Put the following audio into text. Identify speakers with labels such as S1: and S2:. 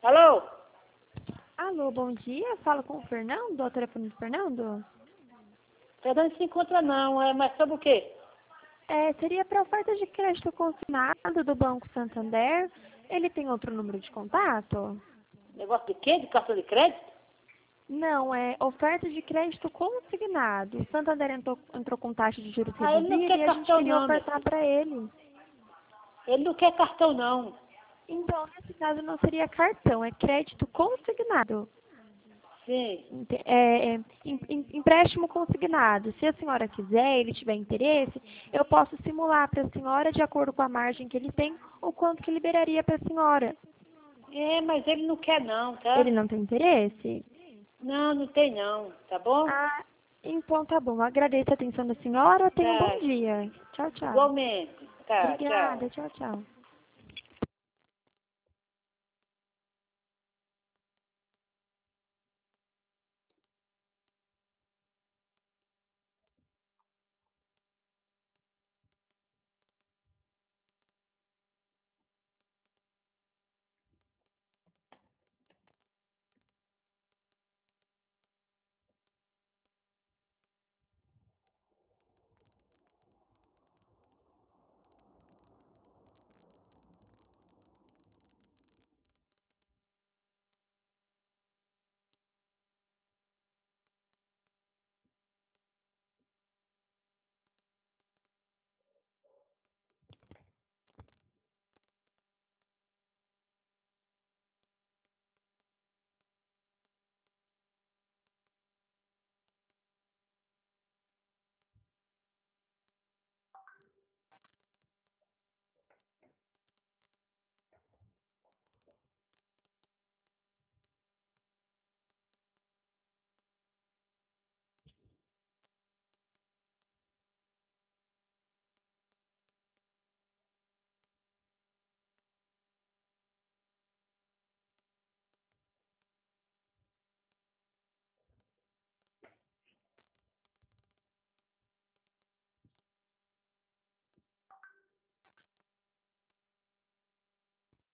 S1: Alô?
S2: Alô, bom dia. Falo com o Fernando, o telefone do Fernando?
S1: Fernando se encontra não, mas sobre o quê?
S2: Seria para oferta de crédito consignado do Banco Santander. Ele tem outro número de contato?
S1: Negócio de quê? De cartão de crédito?
S2: Não, é oferta de crédito consignado. O Santander entrou com taxa de juros
S1: Ele não
S2: reduzida
S1: quer
S2: e a gente
S1: cartão
S2: queria
S1: não, meu
S2: ofertar
S1: filho.
S2: para ele.
S1: Ele não quer cartão não.
S2: Então, nesse caso, não seria cartão, é crédito consignado.
S1: Sim.
S2: Empréstimo consignado. Se a senhora quiser, ele tiver interesse, eu posso simular para a senhora, de acordo com a margem que ele tem, o quanto que liberaria para a senhora.
S1: Mas ele não quer não, tá?
S2: Ele não tem interesse?
S1: Não, não tem não, tá bom?
S2: Ah, então tá bom. Agradeço a atenção da senhora. Tenha um bom
S1: Tá.
S2: dia. Tchau, tchau.
S1: Igualmente. Tá, tchau.
S2: Obrigada. Tchau, tchau.